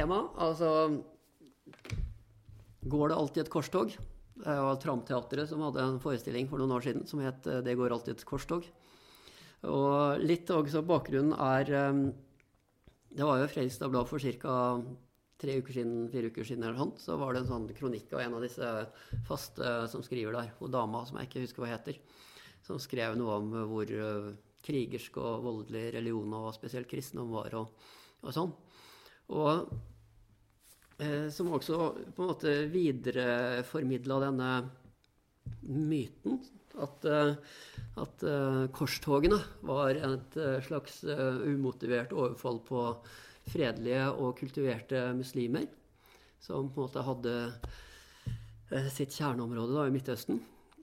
tema. Altså, går det alltid et korstog? Det var Tramteatret som hadde en forestilling for noen år siden som het Det går alltid et korstog. Og litt også bakgrunnen det var jo Fredrikstad Blad for cirka 4 uker siden eller sånn, så var det en sånn kronikk av en av disse faste som skriver der, og dama som jeg ikke husker hva heter, som skrev noe om hvor krigersk og voldelig religion og spesielt kristendom var og sånn. Og som også på en måte videreformidlet denne myten at korstogene var et slags umotivert overfall på fredelige og kultiverte muslimer som på en måte hadde sitt kjerneområde da, i Midtøsten.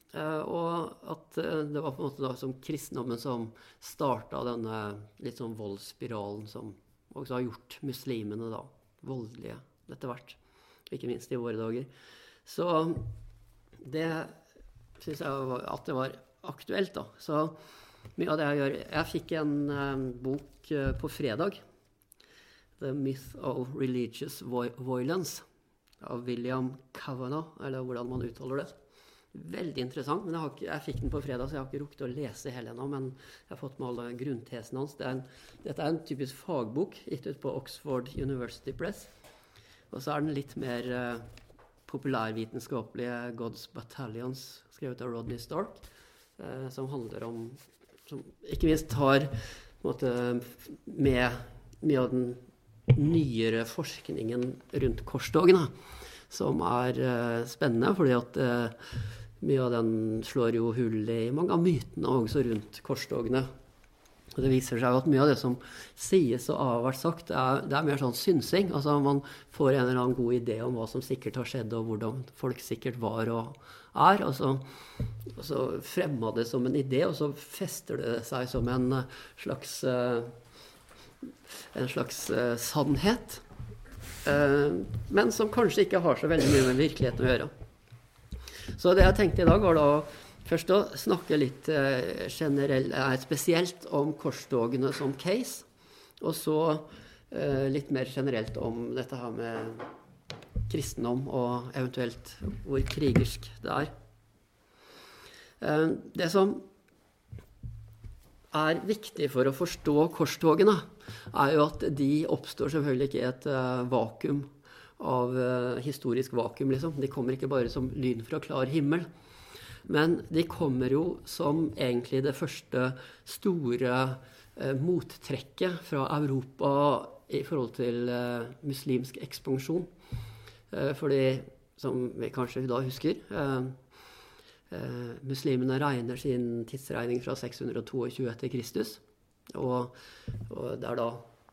Og at det var på en måte da som kristendommen som startet denne litt sånn voldsspiralen som også har gjort muslimene da voldelige etter hvert, ikke minst i våre dager. Så det synes jeg at det var aktuelt da. Så mye av det jeg gjør, jeg fikk en bok på fredag, The Myth of Religious Violence, av William Kavanagh, eller hvordan man uttaler det. Veldig interessant, men jeg fikk den på fredag, så jeg har ikke rukket å lese hele ennå, men jeg har fått med alle grunntesen hans. Dette er en typisk fagbok, gitt ut på Oxford University Press, og så er den litt mer populærvitenskapelige God's Battalions, skrevet av Rodney Stark, som handler om, som ikke minst tar på en måte, med mye av den nyere forskningen rundt korstogene, som spennende, fordi at mye av den slår jo hull i mange av mytene også rundt korstogene. Og det viser seg at mye av det som sies og har vært sagt, det er mer sånn synsing. Altså man får en eller annen god idé om hva som sikkert har skjedd, og hvordan folk sikkert var og og så fremmer det som en idé, og så fester det seg som en slags sannhet, men som kanskje ikke har så veldig mye med virkeligheten å gjøre. Så det jeg tenkte i dag var da først å snakke litt spesielt om korstogene som case, og så litt mer generelt om dette her med kristendom og eventuelt hvor krigersk det er. Det som er viktig for å forstå korstogene, er jo at de oppstår selvfølgelig ikke i et vakuum av historisk vakuum, liksom. De kommer ikke bare som lyn fra klar himmel, men de kommer jo som egentlig det første store mottrekket fra Europa i forhold til muslimsk ekspansjon. Fordi, som vi kanskje da husker, muslimene regner sin tidsregning fra 622 etter Kristus, og det er da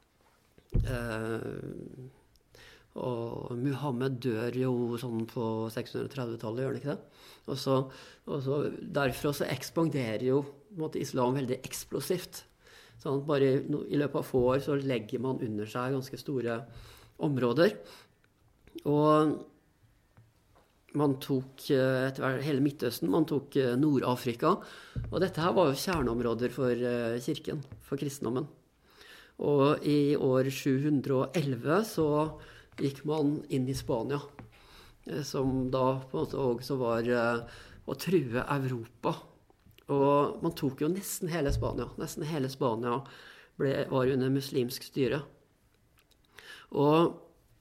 og Muhammed dør jo sånn på 630-tallet, gjør det ikke det? Og så derfra så ekspanderer jo på en måte, islam veldig eksplosivt. Sånn at bare i løpet av få år så legger man under seg ganske store områder. Og man tok hele Midtøsten, man tok Nord-Afrika, og dette her var jo kjerneområder for kirken, for kristendommen. Og i år 711 så gikk man inn i Spania, som da på en måte også var å true Europa. Og man tok jo nesten hele Spania. Nesten hele Spania var under muslimsk styre. Og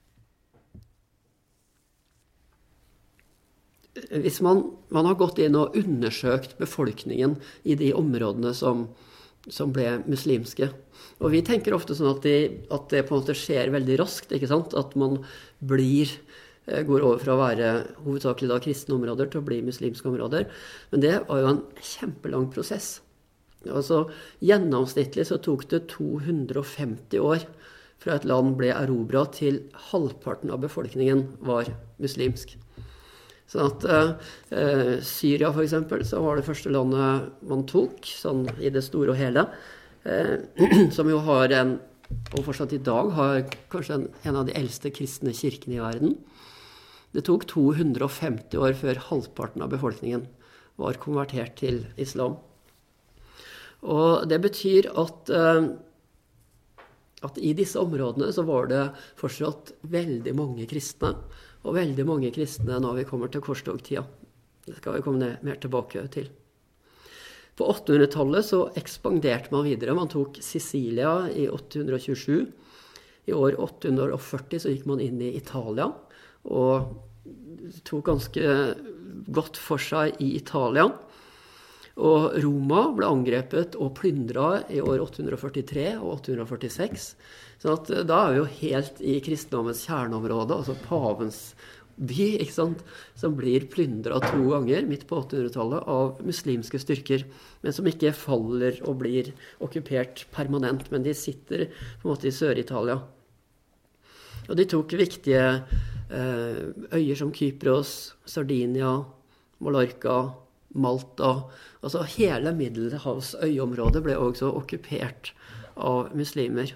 hvis man har gått inn og undersøkt befolkningen i de områdene som ble muslimske, og vi tenker ofte sånn at det på en måte skjer veldig raskt, ikke sant? At man går over fra å være hovedsakelig da kristne områder til å bli muslimske områder, men det var jo en kjempelang prosess. Altså gjennomsnittlig så tok det 250 år fra et land ble erobret til halvparten av befolkningen var muslimsk. Sånn at Syria for eksempel, så var det første landet man tok, sånn i det store og hele, som jo har og fortsatt i dag har kanskje en av de eldste kristne kirkene i verden. Det tok 250 år før halvparten av befolkningen var konvertert til islam. Og det betyr at at i disse områdene så var det fortsatt veldig mange kristne, og veldig mange kristne når vi kommer til korstogtida. Det skal vi komme mer tilbake til. På 800-tallet så ekspanderte man videre. Man tok Sicilia i 827. I år 840 så gikk man inn i Italia, og tok ganske godt for seg i Italia. Og Roma ble angrepet og plyndret i år 843 og 846. Så at da er vi jo helt i kristendommens kjerneområde, altså pavens by, ikke sant? Som blir plyndret 2 ganger midt på 800-tallet av muslimske styrker, men som ikke faller og blir okkupert permanent, men de sitter på en måte i Sør-Italia. Og de tok viktige øyer som Kypros, Sardinia, Mallorca, Malta. Altså hele Middelhavs øyområdet ble også okkupert av muslimer.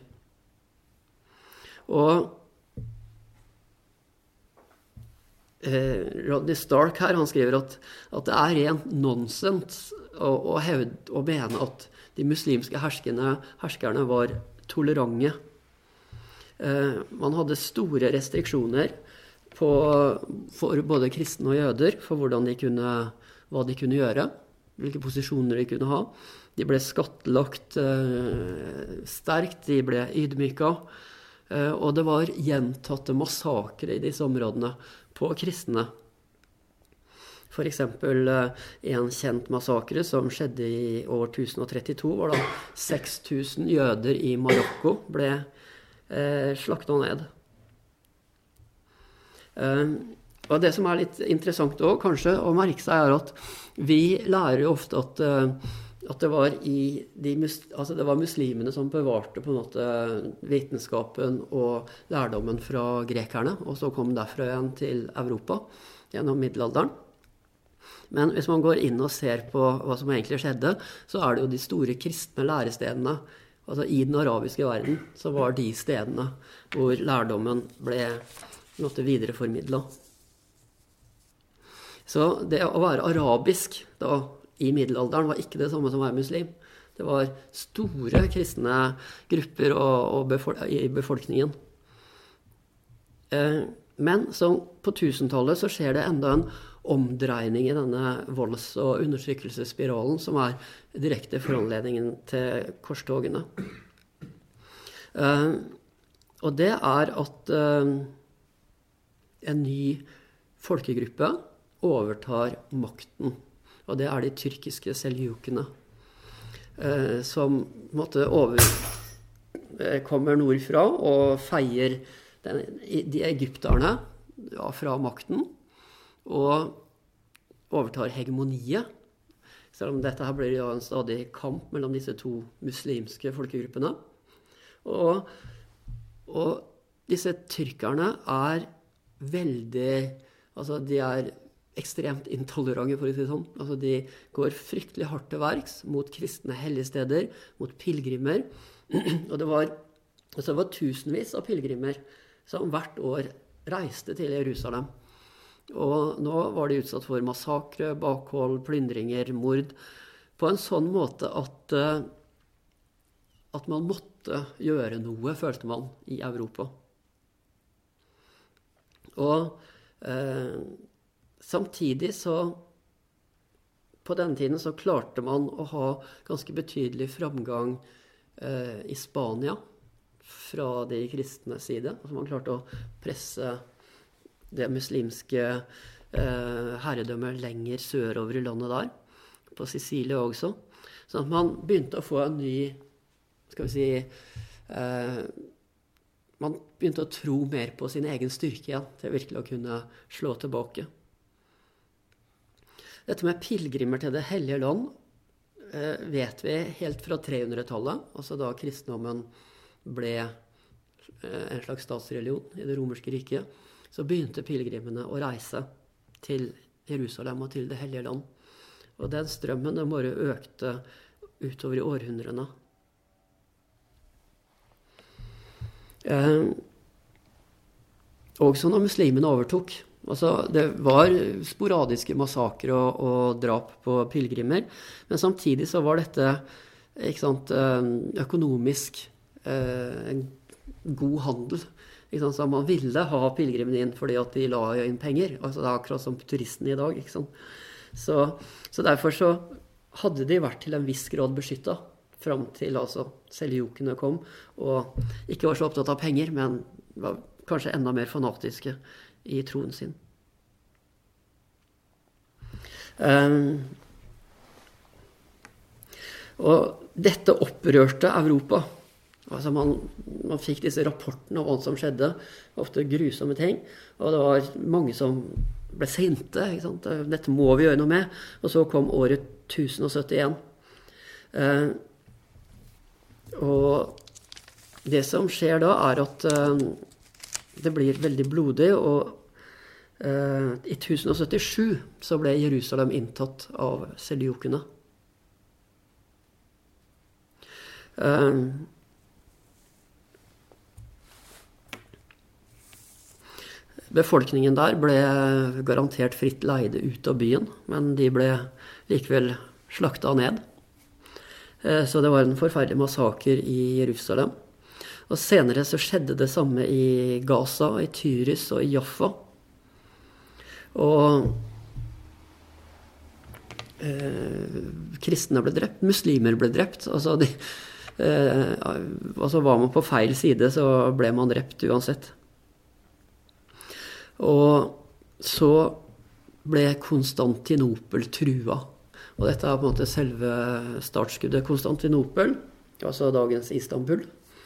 Og Rodney Stark her, han skriver at det er rent nonsens å mene at de muslimske herskerne var tolerante. Man hadde store restriksjoner for både kristne og jøder, for hva de kunne gjøre, hvilke posisjoner de kunne ha. De ble skattlagt sterkt, de ble ydmyket, og det var gjentatte massakrer i disse områdene på kristne. For eksempel en kjent massakre som skjedde i år 1032, var da 6000 jøder i Marokko ble slaktet ned. Og det som er litt interessant også, kanskje, å merke seg er at vi lærer jo ofte at det var det var muslimene som bevarte på en måte vitenskapen og lærdommen fra grekerne, og så kom derfra igjen til Europa gjennom middelalderen. Men hvis man går inn og ser på hva som egentlig skjedde, så er det jo de store kristne lærestedene, altså i den arabiske verden, så var de stedene hvor lærdommen ble videreformidlet. Så det å være arabisk da, i middelalderen var ikke det samme som å være muslim. Det var store kristne grupper i befolkningen. Men så på 1000-tallet så skjer det enda en omdreining i denne volds- og undertrykkelsesspiralen som er direkte foranledningen til korstogene. Og det er at en ny folkegruppe overtar makten. Og det er de tyrkiske seljukene, som kommer nordfra og feier de egypterne fra makten, og overtar hegemoniet. Selv om dette her blir jo en stadig kamp mellom disse 2 muslimske folkegruppene. Og disse tyrkerne er de er ekstremt intolerante, for å si det sånn. Altså, de går fryktelig hardt til verks mot kristne helligsteder, mot pilgrimer. Og det var tusenvis av pilgrimer som hvert år reiste til Jerusalem. Og nå var de utsatt for massakre, bakhold, plyndringer, mord, på en sånn måte at man måtte gjøre noe, følte man, i Europa. Og samtidig så, på denne tiden så klarte man å ha ganske betydelig framgang i Spania fra de kristne side. Altså man klarte å presse det muslimske herredømmet lenger sørover i landet der, på Sicilia også. Så at man begynte å få en ny, man begynte å tro mer på sin egen styrke igjen, til virkelig å kunne slå tilbake. Dette med pilgrimer til det hellige land vet vi helt fra 300-tallet, altså da kristendommen ble en slags statsreligion i det romerske riket, så begynte pilgrimene å reise til Jerusalem og til det hellige land. Og den strømmen den bare økte utover i århundrene. Også når muslimene overtok. Altså, det var sporadiske massakrer og drap på pilgrimer, men samtidig så var dette økonomisk en god handel. Ikke sant? Så man ville ha pilegrimene inn fordi at de la inn penger. Altså det er akkurat som turistene i dag. Ikke sant? Så derfor så hadde de vært til en viss grad beskyttet fram til altså seljukene kom, og ikke var så opptatt av penger, men var kanskje enda mer fanatiske i troen sin. Og dette opprørte Europa. Altså man fikk disse rapportene om hva som skjedde, ofte grusomme ting, og det var mange som ble sinte, ikke sant? Dette må vi gjøre noe med. Og så kom året 1071. Og det som skjer da er at det blir veldig blodig, og i 1077 så ble Jerusalem inntatt av seljukene. Befolkningen der ble garantert fritt leide ut av byen, men de ble likevel slaktet ned. Så det var en forferdelig massaker i Jerusalem. Og senere så skjedde det samme i Gaza, i Tyris og i Jaffa. Og kristne ble drept, muslimer ble drept. Altså, var man på feil side, så ble man drept uansett. Og så ble Konstantinopel trua. Og dette er på en måte selve startskuddet. Konstantinopel, altså dagens Istanbul,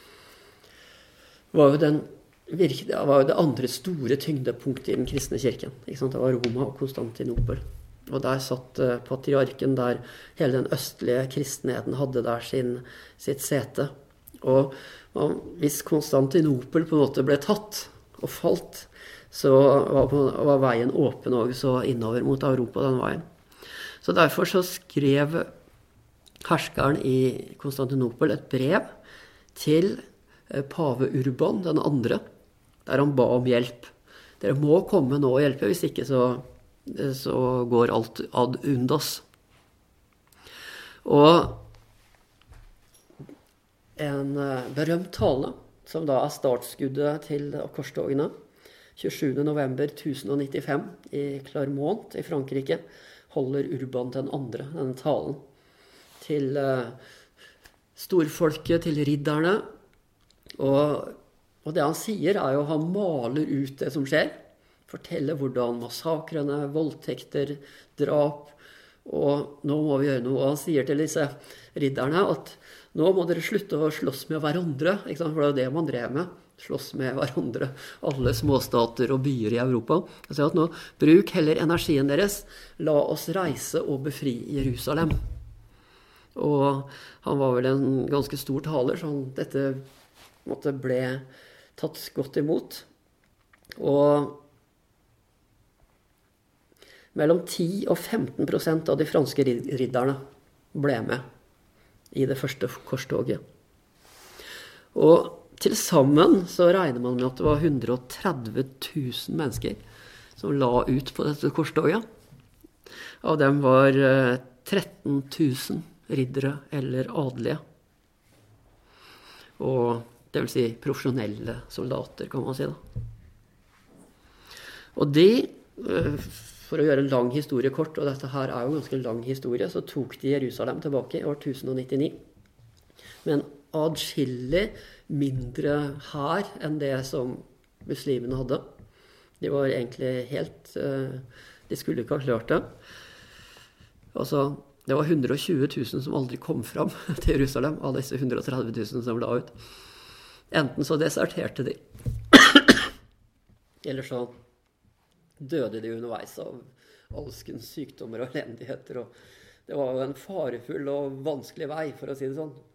var jo det andre store tyngdepunktet i den kristne kirken. Ikke sant? Det var Roma og Konstantinopel. Og der satt patriarken, der hele den østlige kristenheten hadde der sitt sete. Og hvis Konstantinopel på en måte ble tatt og falt, så var veien åpen også innover mot Europa den veien. Så derfor så skrev herskeren i Konstantinopel et brev til pave Urban den andre, der han ba om hjelp. Dere må komme nå og hjelpe, hvis ikke så går alt ad undas. Og en berømt tale, som da er startskuddet til korstogene, 27. november 1095 i Clermont i Frankrike, holder Urban den andre, denne talen, til storfolket, til ridderne. Og det han sier er jo, han maler ut det som skjer, forteller hvordan massakrene, voldtekter, drap, og nå må vi gjøre noe. Og han sier til disse ridderne at nå må dere slutte å slåss med hverandre, ikke sant? For det er det man drev med. Slåss med hverandre, alle småstater og byer i Europa. Jeg sier at nå, bruk heller energien deres, la oss reise og befri Jerusalem. Og han var vel en ganske stor taler, så dette ble tatt godt imot. Og mellom 10 og 15% av de franske ridderne ble med i det første korstoget. Og til sammen så regner man med at det var 130 000 mennesker som la ut på dette korstoget. Av dem var 13 000 riddere eller adelige. Og det vil si profesjonelle soldater, kan man si da. Og de, for å gjøre en lang historie kort, og dette her er jo en ganske lang historie, så tok de Jerusalem tilbake i år 1099. Men adskillig mindre her enn det som muslimene hadde. De var egentlig helt... De skulle ikke ha klart det. Altså, det var 120 000 som aldri kom fram til Jerusalem, av disse 130 000 som la ut. Enten så deserterte de, eller så døde de underveis av alskens sykdommer og elendigheter. Og det var jo en farefull og vanskelig vei, for å si det sånn.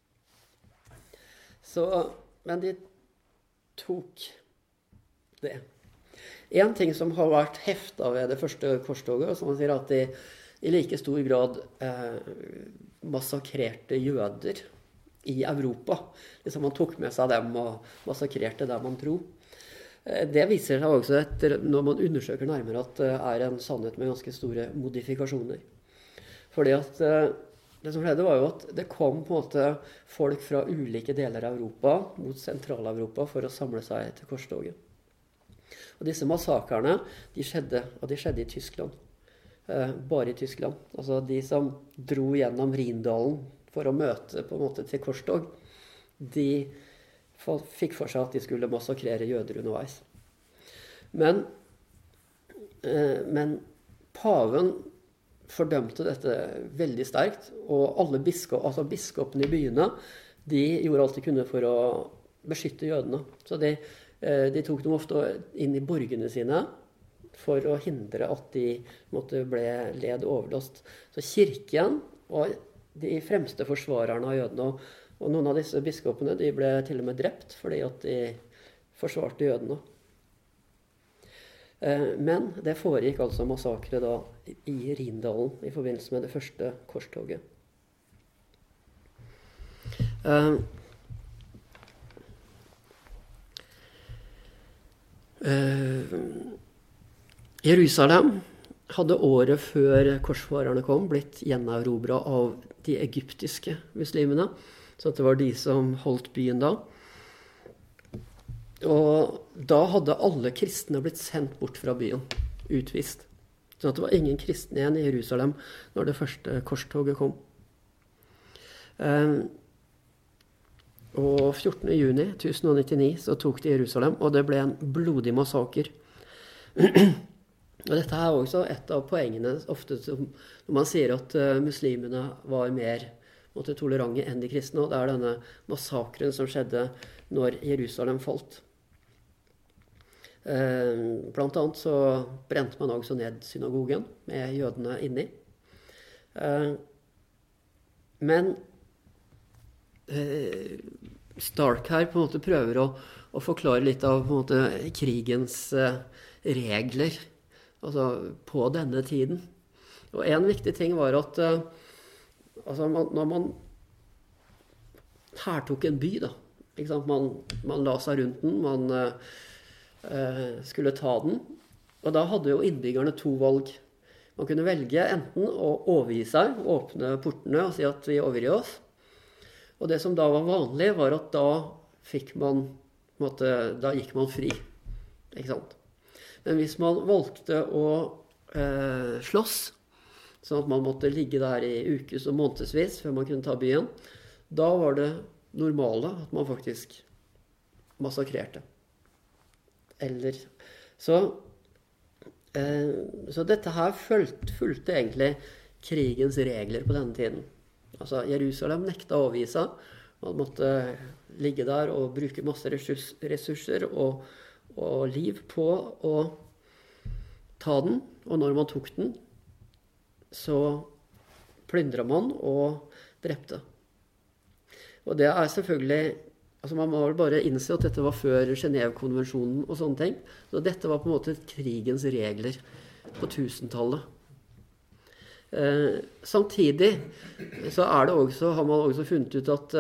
Men de tok det. En ting som har vært heftet ved det første korstoget, som man sier at de i like stor grad massakrerte jøder i Europa. Liksom man tok med seg dem og massakrerte der man tro. Det viser seg også når man undersøker nærmere at det er en sannhet med ganske store modifikasjoner. Fordi at det som skjedde var jo at det kom på en måte folk fra ulike deler av Europa mot Sentral-Europa for å samle seg til korstoget. Og disse massakrene, de skjedde i Tyskland. Bare i Tyskland. Altså de som dro gjennom Rhindalen for å møte på en måte til korstog, de fikk for seg at de skulle massakrere jøder underveis. Men paven fordømte dette veldig sterkt, og alle biskopene i byene, de gjorde alt de kunne for å beskytte jødene. Så de tok dem ofte inn i borgene sine for å hindre at de led overlast. Så kirken var de fremste forsvarerne av jødene, og noen av disse biskopene de ble til og med drept fordi at de forsvarte jødene. Men det foregikk altså massakre da i Rhindalen i forbindelse med det første korstoget. Jerusalem hadde året før korsfarerne kom blitt gjenerobret av de egyptiske muslimene, så det var de som holdt byen da. Og da hadde alle kristne blitt sendt bort fra byen, utvist. Så det var ingen kristne igjen i Jerusalem når det første korstoget kom. Og 14. juni 1099 så tok de Jerusalem, og det ble en blodig massaker. Og dette er også et av poengene ofte når man sier at muslimene var mer tolerante enn de kristne, og det er denne massakren som skjedde når Jerusalem falt. Blant annet så brente man også ned synagogen med jødene inni. Men Stark her på en måte prøver å forklare litt av på en måte krigens regler altså på denne tiden. Og en viktig ting var at når man hertok en by da, ikke sant? Man la seg rundt den, man skulle ta den, og da hadde jo innbyggerne to valg. Man kunne velge enten å overgi seg, åpne portene og si at vi overgir oss. Og det som da var vanlig var at da gikk man fri, ikke sant? Men hvis man valgte å slåss, sånn at man måtte ligge der i ukes og månedsvis før man kunne ta byen, da var det normale at man faktisk massakrerte. Så dette her fulgte egentlig krigens regler på denne tiden. Altså Jerusalem nekta å overgi seg. Man måtte ligge der og bruke masse ressurser og liv på å ta den. Og når man tok den, så plyndret man og drepte. Og det er selvfølgelig man må vel bare innse at dette var før Genève-konvensjonen og sånne ting. Så dette var på en måte krigens regler på 1000-tallet. Samtidig så har man også funnet ut at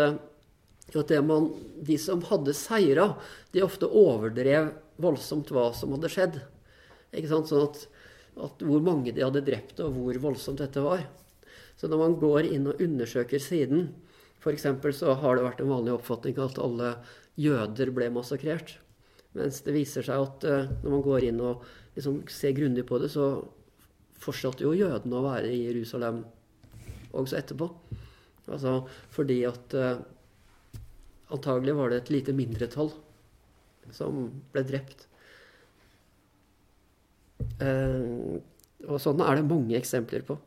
de som hadde seiret, de ofte overdrev voldsomt hva som hadde skjedd. Ikke sant? Sånn at hvor mange de hadde drept og hvor voldsomt dette var. Så når man går inn og undersøker siden, for eksempel så har det vært en vanlig oppfatning at alle jøder ble massakrert. Mens det viser seg at når man går inn og liksom ser grundig på det, så fortsatte jo jødene å være i Jerusalem også etterpå. Altså fordi at antagelig var det et lite mindretall som ble drept. Og sånn er det mange eksempler på.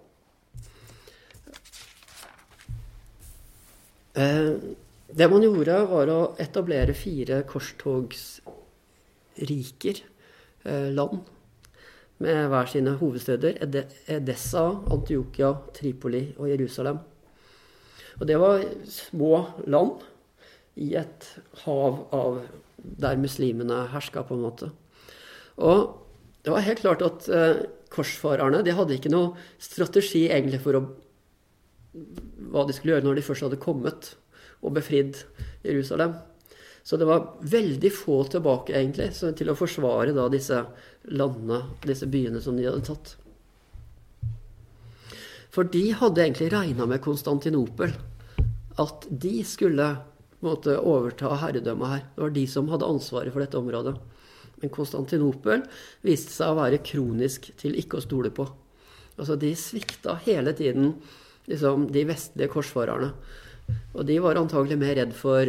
Det man gjorde var å etablere 4 korstogsriker, land, med hver sine hovedsteder, Edessa, Antiokia, Tripoli og Jerusalem. Og det var små land i et hav av der muslimene hersket på en måte. Og det var helt klart at korsfarerne, de hadde ikke noe strategi egentlig for hva de skulle gjøre når de først hadde kommet og befridd Jerusalem. Så det var veldig få tilbake egentlig til å forsvare da disse landene, disse byene som de hadde tatt. For de hadde egentlig regnet med Konstantinopel, at de skulle på en måte overta herredømmet her. Det var de som hadde ansvaret for dette området. Men Konstantinopel viste seg å være kronisk til ikke å stole på. Altså de svikta hele tiden liksom, de vestlige korsfarerne. Og de var antagelig mer redd for...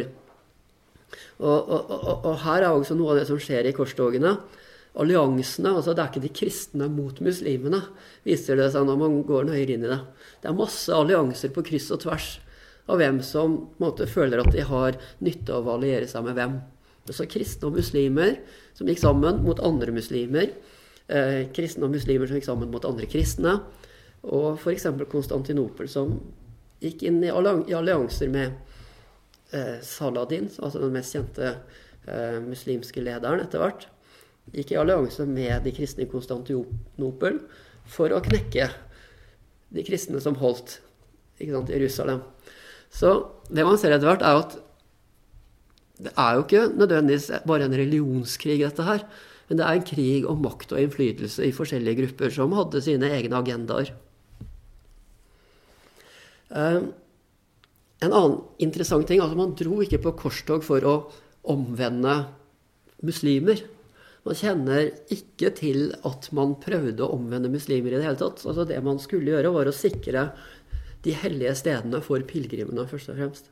Og her er også noe av det som skjer i korstogene. Alliansene, altså det er ikke de kristne mot muslimene, viser det seg når man går nøyere inn i det. Det er masse allianser på kryss og tvers av hvem som på en måte, føler at de har nytte av å alliere seg med hvem. Så kristne og muslimer som gikk sammen mot andre muslimer, kristne og muslimer som gikk sammen mot andre kristne, og for eksempel Konstantinopel som gikk inn i allianser med Saladin, altså den mest kjente muslimske lederen etter hvert, gikk i allianse med de kristne i Konstantinopel for å knekke de kristne som holdt Jerusalem. Så det man ser etter hvert er at det er jo ikke nødvendigvis bare en religionskrig dette her, men det er en krig om makt og innflytelse i forskjellige grupper som hadde sine egne agendaer. En annen interessant ting, altså man dro ikke på korstog for å omvende muslimer. Man kjenner ikke til at man prøvde å omvende muslimer i det hele tatt. Altså det man skulle gjøre var å sikre de hellige stedene for pilgrimene først og fremst.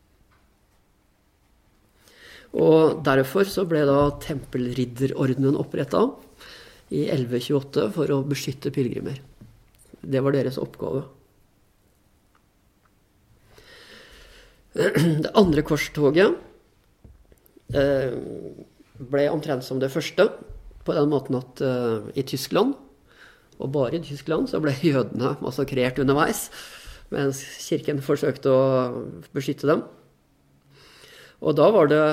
Og derfor så ble da tempelridderordenen opprettet i 1128 for å beskytte pilgrimer. Det var deres oppgave. Det andre korstoget ble omtrent som det første, på den måten at i Tyskland, og bare i Tyskland, så ble jødene massakrert underveis, mens kirken forsøkte å beskytte dem. Og da var det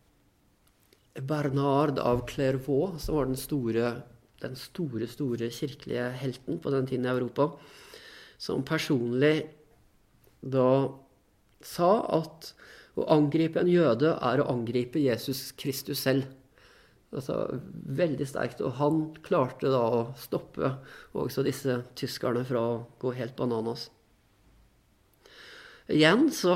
Bernard av Clairvaux, som var den store kirkelige helten på den tiden i Europa, som personlig da sa at å angripe en jøde er å angripe Jesus Kristus selv. Altså veldig sterkt, og han klarte da å stoppe også disse tyskerne fra å gå helt bananas. Igjen så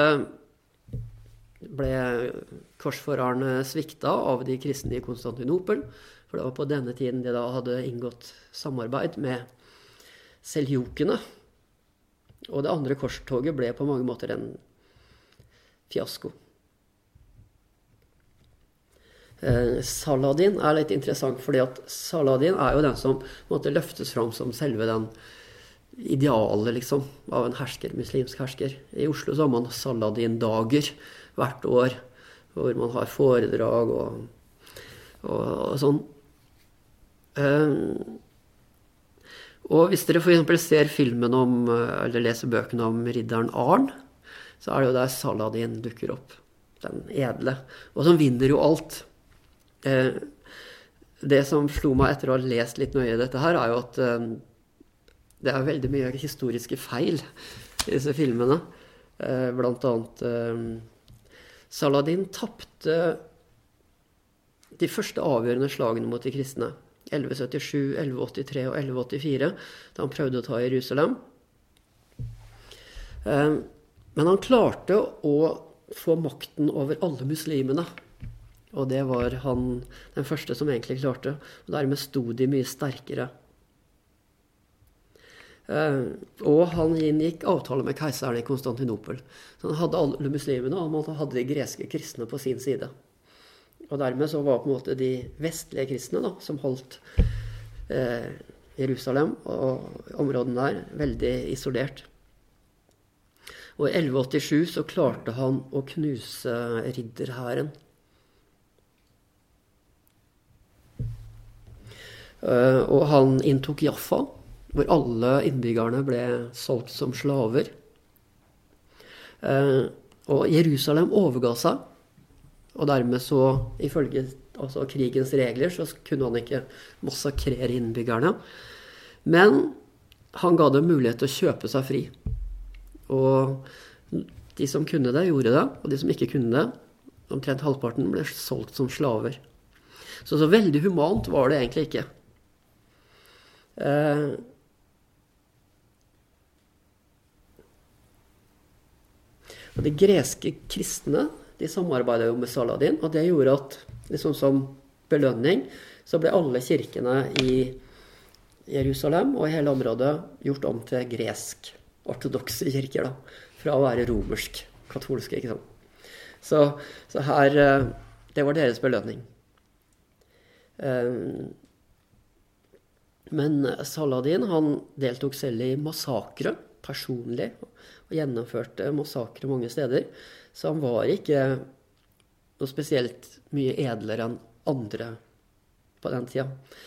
ble korsfarerne svikta av de kristne i Konstantinopel, for det var på denne tiden de da hadde inngått samarbeid med seljukene. Og det andre korstoget ble på mange måter en fiasko. Saladin er litt interessant, fordi at Saladin er jo den som måtte løftes fram som selve den idealet liksom, av en muslimsk hersker. I Oslo så har man Saladin-dager hvert år, hvor man har foredrag og sånn. Og hvis dere for eksempel ser filmen eller leser bøkene om ridderen Arn, så er det jo der Saladin dukker opp, den edle, og som vinner jo alt. Det som slo meg etter å ha lest litt nøye dette her, er jo at det er veldig mye historiske feil i disse filmene. Blant annet Saladin tappte de første avgjørende slagene mot de kristne. 1177, 1183 og 1184, da han prøvde å ta Jerusalem. Men han klarte å få makten over alle muslimene. Og det var han den første som egentlig klarte. Og dermed sto de mye sterkere. Og han inngikk avtale med keiseren i Konstantinopel. Så han hadde alle muslimene, og han hadde de greske kristne på sin side. Og dermed så var på en måte de vestlige kristne da, som holdt Jerusalem og områdene der veldig isolert. Og i 1187 så klarte han å knuse ridderhæren. Og han inntok Jaffa, hvor alle innbyggerne ble solgt som slaver. Og Jerusalem overga seg. Og dermed så, ifølge krigens regler, så kunne han ikke massakrere innbyggerne. Men han ga dem mulighet til å kjøpe seg fri. Og de som kunne det, gjorde det. Og de som ikke kunne det, omtrent halvparten, ble solgt som slaver. Så veldig humant var det egentlig ikke. Og de greske kristne, de samarbeidet jo med Saladin, og det gjorde at liksom som belønning så ble alle kirkene i Jerusalem og i hele området gjort om til gresk ortodokse kirker, da, fra å være romersk katolske, ikke sant. Så her, det var deres belønning. Men Saladin, han deltok selv i massakre personlig, og gjennomførte massakre mange steder, så han var ikke noe spesielt mye edlere enn andre på den tida.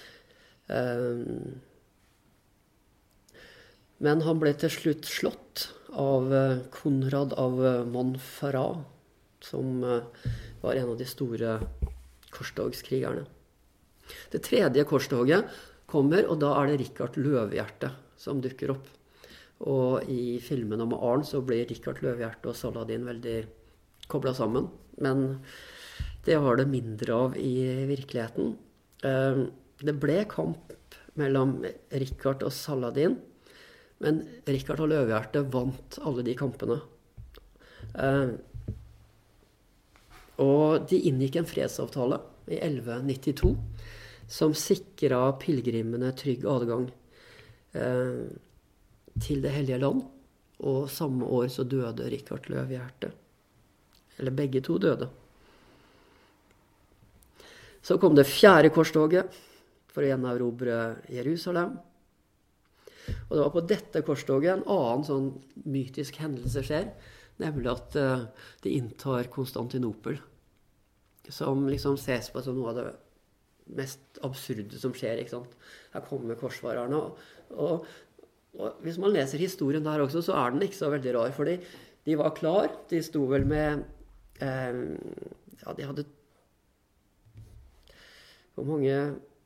Men han ble til slutt slått av Konrad av Montferrat, som var en av de store korstogskrigerne. Det tredje korstoget kommer, og da er det Rikard Løvehjerte som dukker opp. Og i filmen om Arn så blir Rikard Løvehjerte og Saladin veldig koblet sammen. Men det var det mindre av i virkeligheten. Det ble kamp mellom Rikard og Saladin, men Rikard og Løvehjerte vant alle de kampene. Og de inngikk en fredsavtale i 1192, som sikret pilgrimene trygg adgang til det hellige land. Og samme år så døde Rikard Løvehjerte. Eller begge to døde. Så kom det fjerde korstoget for å gjenerobre Jerusalem. Og det var på dette korstoget en annen sånn mytisk hendelse skjer, nemlig at de inntar Konstantinopel, som liksom ses på som noe av det mest absurde som skjer, ikke sant? Her kommer korsfarerne, og hvis man leser historien der også, så er den ikke så veldig rar, fordi de var klar, de sto vel med, ja, de hadde hvor mange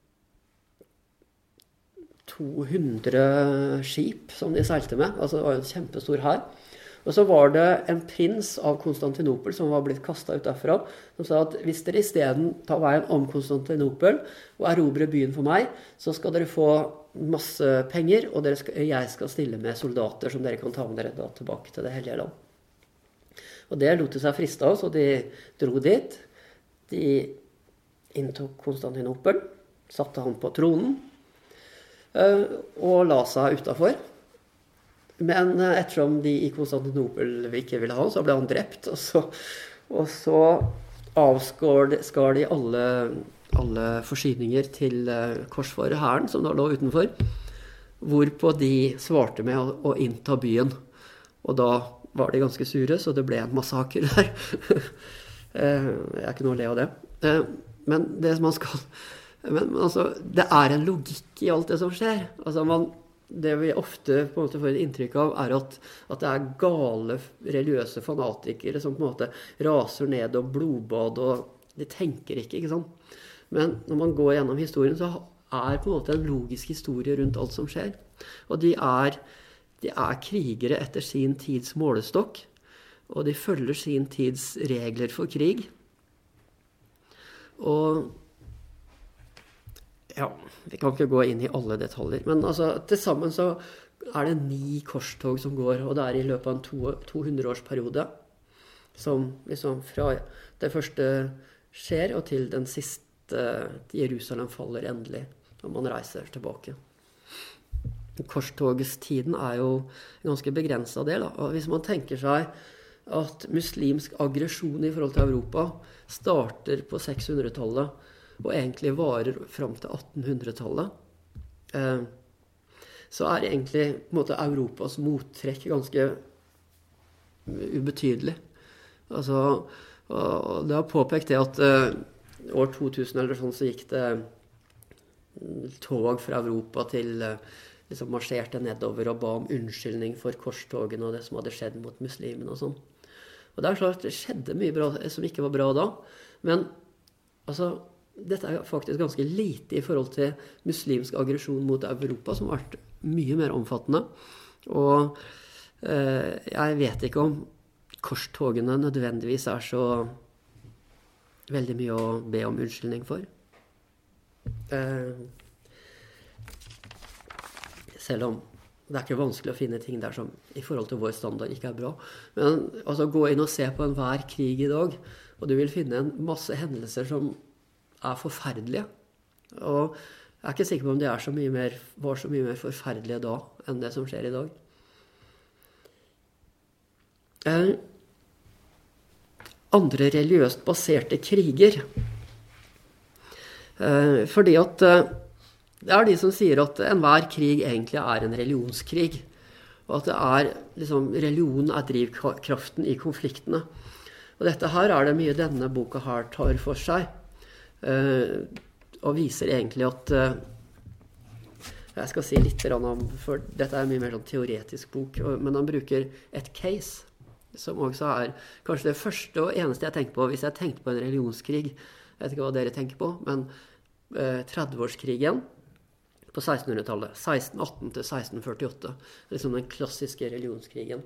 200 skip som de seilte med, altså det var jo en kjempestor hær. Og så var det en prins av Konstantinopel som var blitt kastet ut derfra, som sa at hvis dere i stedet tar veien om Konstantinopel og erobrer byen for meg, så skal dere få masse penger, og jeg skal stille med soldater som dere kan ta med dere da tilbake til det hellige land. Og det lot de seg friste av, så de dro dit. De inntok Konstantinopel, satte han på tronen, og la seg utenfor. Men ettersom de i Konstantinopel ikke ville ha han, så ble han drept, og så avskar de alle forsyninger til korsfarerhæren som da lå utenfor, hvorpå de svarte med å innta byen. Og da var de ganske sure, så det ble en massakre der. Jeg er ikke noe å le av det. Men det som man skal... Men altså, det er en logikk i alt det som skjer. Altså det vi ofte på en måte får et inntrykk av er at det er gale religiøse fanatikere som på en måte raser ned og blodbad, og de tenker ikke sant? Men når man går gjennom historien, så er på en måte en logisk historie rundt alt som skjer. Og de er krigere etter sin tids målestokk, og de følger sin tids regler for krig. Og ja, vi kan ikke gå inn i alle detaljer, men altså, til sammen så er det 9 korstog som går, og det er i løpet av en 200-årsperiode, som liksom fra det første skjer, og til den siste Jerusalem faller endelig, når man reiser tilbake. Korstogstiden er jo en ganske begrenset del, da. Og hvis man tenker seg at muslimsk aggresjon i forhold til Europa starter på 600-tallet, og egentlig varer frem til 1800-tallet, så er egentlig på en måte Europas mottrekk ganske ubetydelig. Altså, og det har påpekt det at år 2000 eller sånn så gikk det tog fra Europa til liksom marsjerte nedover og ba om unnskyldning for korstogene og det som hadde skjedd mot muslimene og sånn. Og det er klart det skjedde mye bra som ikke var bra da, men altså dette er faktisk ganske lite i forhold til muslimsk aggresjon mot Europa, som har vært mye mer omfattende. Og jeg vet ikke om korstogene nødvendigvis er så veldig mye å be om unnskyldning for. Selv om Det er ikke vanskelig å finne ting der som i forhold til vår standard ikke er bra. Men altså, gå inn og se på enhver krig i dag, og du vil finne en masse hendelser som er forferdelige. Og jeg er ikke sikker på om det var så mye mer forferdelige da enn det som skjer i dag. Andre religiøst baserte kriger. Fordi at det er de som sier at enhver krig egentlig er en religionskrig. Og at det er, religionen er drivkraften i konfliktene. Og dette her er det mye denne boka her tar for seg. Og viser egentlig at jeg skal si litt om, for dette er en mye mer sånn teoretisk bok, men han bruker et case, som også er kanskje det første og eneste jeg tenker på hvis jeg tenkte på en religionskrig. Jeg vet ikke hva dere tenker på, men 30-årskrigen på 1600-tallet, 1618 til 1648, den klassiske religionskrigen.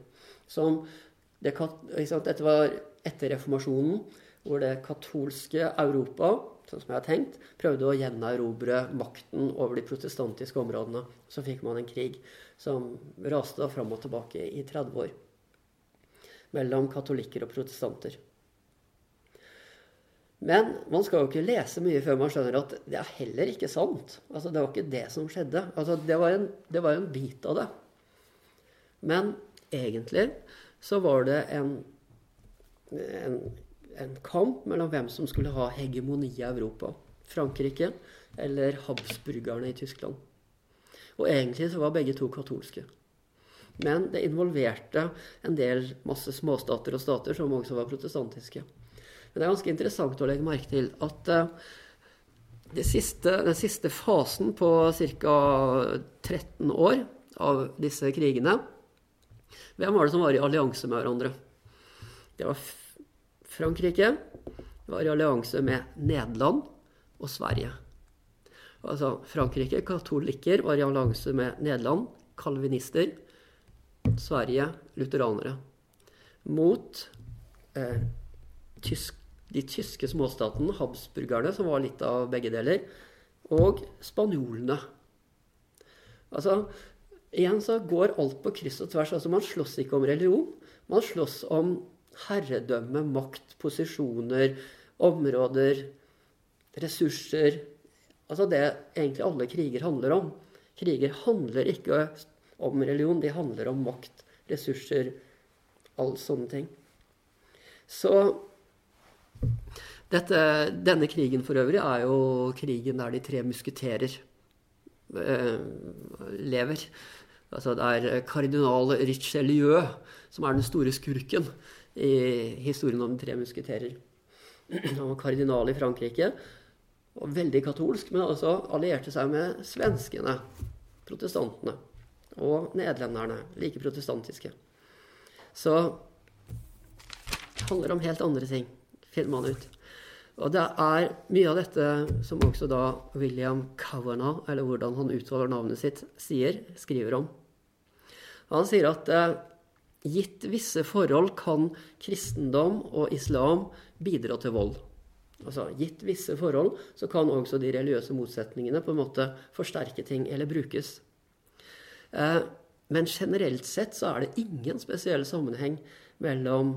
Dette var etter reformasjonen, hvor det katolske Europa, sånn som jeg har tenkt, prøvde å gjenerobre makten over de protestantiske områdene. Så fikk man en krig som raste fram og tilbake i 30 år, mellom katolikker og protestanter. Men man skal jo ikke lese mye før man skjønner at det er heller ikke sant. Altså, det var ikke det som skjedde. Altså, det var en bit av det. Men egentlig så var det en kamp mellom hvem som skulle ha hegemoni i Europa. Frankrike eller Habsburgerne i Tyskland. Og egentlig så var begge to katolske. Men det involverte en del masse småstater og stater som også var protestantiske. Men det er ganske interessant å legge merke til at den siste fasen på ca. 13 år av disse krigene, hvem var det som var i allianse med hverandre? Det var Frankrike, var i allianse med Nederland og Sverige. Altså Frankrike, katolikker, var i allianse med Nederland, kalvinister, Sverige, lutheranere, mot de tyske småstatene, Habsburgerne, som var litt av begge deler, og spanjolene. Altså, igjen så går alt på kryss og tvers. Altså, man slåss ikke om religion. Man slåss om herredømme, makt, posisjoner, områder, ressurser. Altså, det egentlig alle kriger handler om. Kriger handler ikke om religion, de handler om makt, ressurser, alle sånne ting. Så denne krigen for øvrig er jo krigen der de 3 musketerer lever. Altså det er kardinal Richelieu som er den store skurken i historien om de 3 musketerer. Han var kardinal i Frankrike, og veldig katolsk, men også allierte seg med svenskene, protestantene, og nederlenderne, like protestantiske. Så det handler om helt andre ting, finner man ut. Og det er mye av dette som også da William Kavanagh, eller hvordan han uttaler navnet sitt, skriver om. Han sier at gitt visse forhold kan kristendom og islam bidra til vold. Altså gitt visse forhold så kan også de religiøse motsetningene på en måte forsterke ting eller brukes. Men generelt sett så er det ingen spesiell sammenheng mellom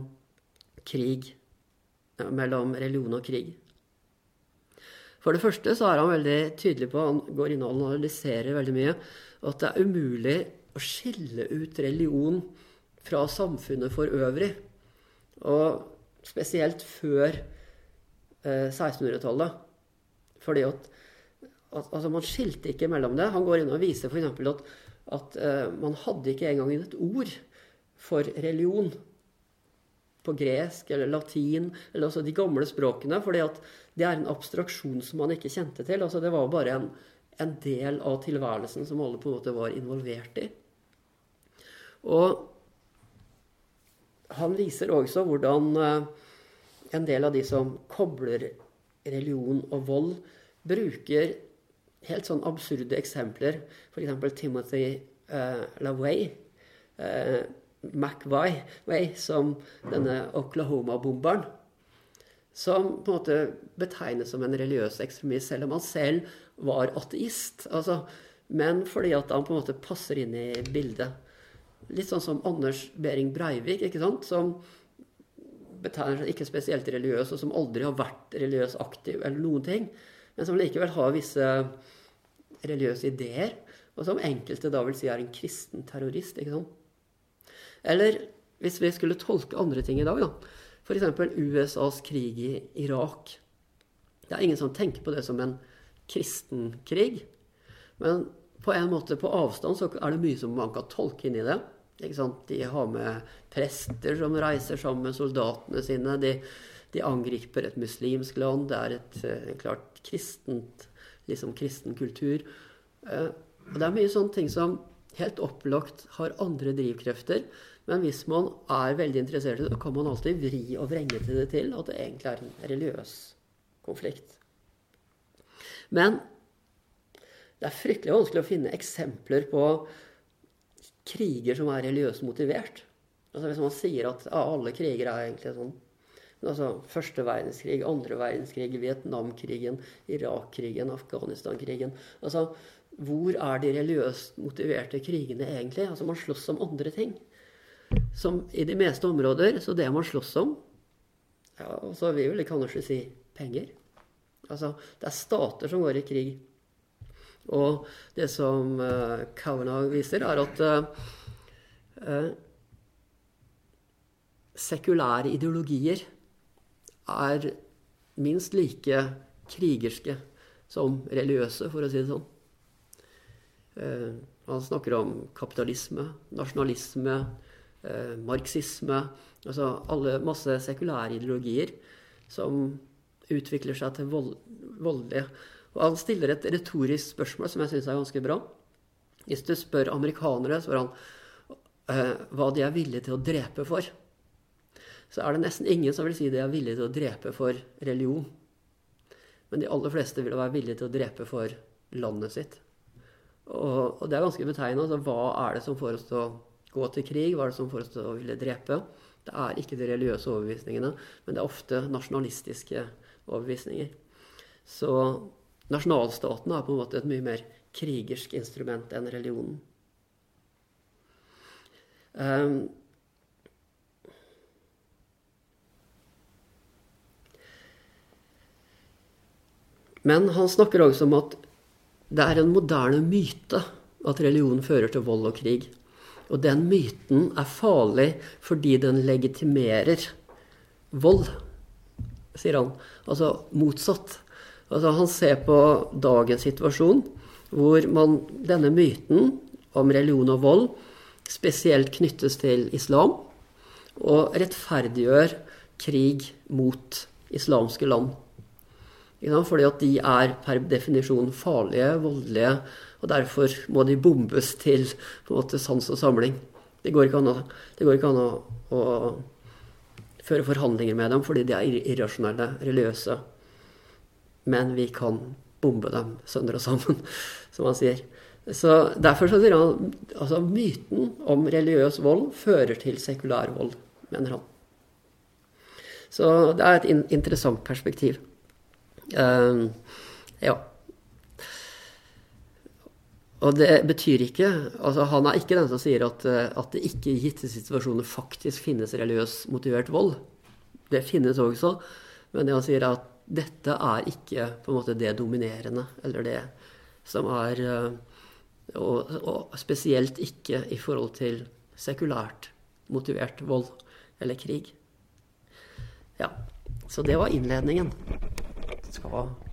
religion og krig. For det første så er han veldig tydelig på, han går inn og analyserer veldig mye, at det er umulig å skille ut religion fra samfunnet for øvrig. Og spesielt før 1600-tallet. Fordi at altså man skilte ikke mellom det. Han går inn og viser for eksempel at man hadde ikke engang et ord for religion på gresk eller latin, eller også de gamle språkene, fordi at det er en abstraksjon som man ikke kjente til. Altså det var bare en del av tilværelsen som alle på en måte var involvert i. Og han viser også hvordan en del av de som kobler religion og vold bruker helt sånn absurde eksempler. For eksempel Timothy LaVey, McVeigh, som denne Oklahoma-bomberen, som på en måte betegnes som en religiøs ekstremist, selv om han selv var ateist. Altså, men fordi at han på en måte passer inn i bildet. Litt sånn som Anders Behring Breivik, ikke sant? Som betegner seg ikke spesielt religiøs, og som aldri har vært religiøs aktiv eller noen ting, men som likevel har visse religiøse ideer, og som enkelte da vil si er en kristen terrorist, ikke sant? Eller hvis vi skulle tolke andre ting i dag, da, for eksempel USAs krig i Irak. Det er ingen som tenker på det som en kristen krig, men på en måte på avstand så er det mye som man kan tolke inn i det. Ikke sant? De har med prester som reiser sammen med soldatene sine, de angriper et muslimsk land, det er et klart kristent, liksom kristen kultur. Og det er mye sånne ting som helt opplagt har andre drivkrefter, men hvis man er veldig interessert i det, så kan man alltid vri og vrenge til det til at det egentlig er en religiøs konflikt. Men det er fryktelig vanskelig å finne eksempler på kriger som er religiøst motivert. Altså hvis man sier at alle kriger er egentlig sånn, altså første verdenskrig, andre verdenskrig, Vietnamkrigen, Irakkrigen, Afghanistan-krigen, altså hvor er de religiøst motiverte krigene egentlig? Altså man slåss om andre ting. Som i de meste områder, så det man slåss om, ja, så vi vil kanskje si penger. Altså det er stater som går i krig. Og det som Kavanagh viser er at sekulære ideologier er minst like krigerske som religiøse, for å si det sånn. Han snakker om kapitalisme, nasjonalisme, marxisme, altså masse sekulære ideologier som utvikler seg til voldelige. Og han stiller et retorisk spørsmål som jeg synes er ganske bra. Hvis du spør amerikanere, spør han hva de er villige til å drepe for, så er det nesten ingen som vil si de er villige til å drepe for religion. Men de aller fleste vil være villige til å drepe for landet sitt. Og det er ganske betegnende. Altså, hva er det som får oss til å gå til krig? Hva er det som får oss til å ville drepe? Det er ikke de religiøse overbevisningene, men det er ofte nasjonalistiske overbevisninger. Så nasjonalstaten er på en måte et mye mer krigersk instrument enn religionen. Men han snakker også om at det er en moderne myte at religion fører til vold og krig. Og den myten er farlig fordi den legitimerer vold, sier han. Altså motsatt. Altså han ser på dagens situasjon, hvor denne myten om religion og vold spesielt knyttes til islam, og rettferdiggjør krig mot islamske land. Fordi at de er per definisjon farlige, voldelige, og derfor må de bombes til på en måte sans og samling. Det går ikke an å føre forhandlinger med dem, fordi de er irrasjonelle, religiøse. Men vi kan bombe dem sønder og sammen, som han sier. Så derfor så sier han, altså myten om religiøs vold fører til sekulær vold, mener han. Så det er et interessant perspektiv. Ja. Og det betyr ikke, altså han er ikke den som sier at det ikke i gitte situasjoner faktisk finnes religiøs motivert vold. Det finnes også, men det han sier er at dette er ikke på en måte det dominerende, eller det som er, og spesielt ikke i forhold til sekulært motivert vold eller krig. Ja, så det var innledningen. Skal